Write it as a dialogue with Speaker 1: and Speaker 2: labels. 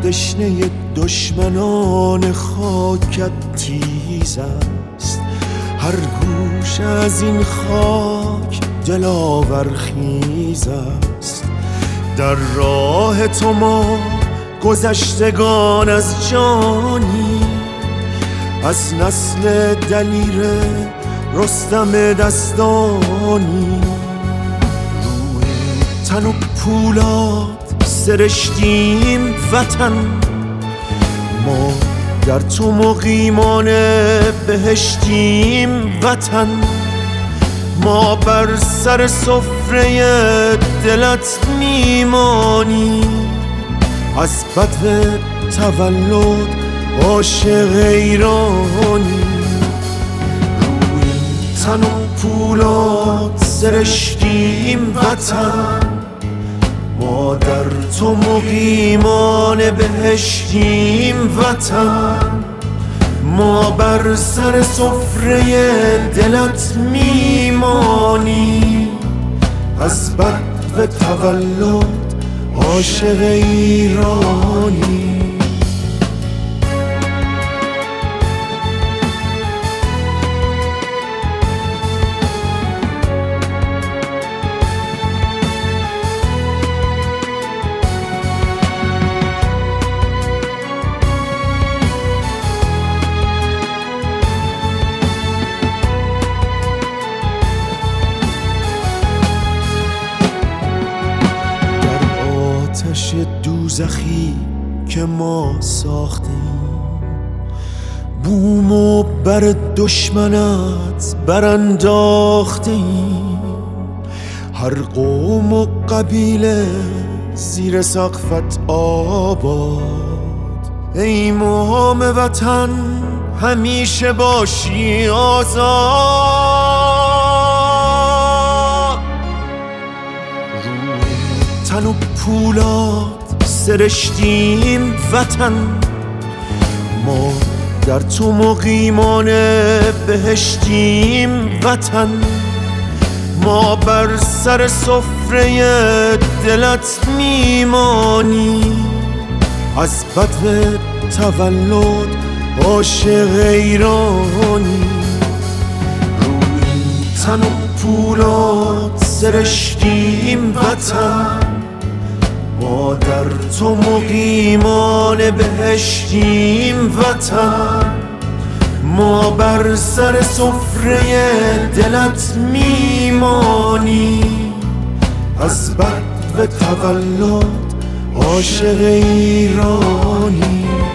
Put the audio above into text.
Speaker 1: دشنه دشمنان خاکت تیز است. هر گوش از این خاک دلاور خیز است. در راه تو ما گذشتگان از جانی، از نسل دلیر رستم دستانی. روی تن و پولاد سرشتیم وطن، ما در تو مقیمان بهشتیم وطن. ما بر سر سفره دلت میمانیم، از بدو تولد عاشق ایرانی. روی تن و پولاد سرشتیم وطن، ما در تو مقیمان بهشتیم وطن. ما بر سر سفره دلت میمانیم، از بدو تولد عاشق ایرانی. آتش دوزخی که ما ساختیم، بوم و بر دشمنت برانداختیم. هر قوم و قبیله زیر سقفت آباد. ای مام وطن همیشه باشی آزاد. تن و پولاد سرشتیم وطن، ما در تو مقیمان بهشتیم وطن. ما بر سر سفره دلت میمانیم، از بدو تولد عاشق ایرانی. روی تن و پولاد سرشتیم وطن، ما در تو مقیمان بهشتیم وطن. ما بر سر سفره دلت میمانیم، از بدو تولد عاشق ایرانی.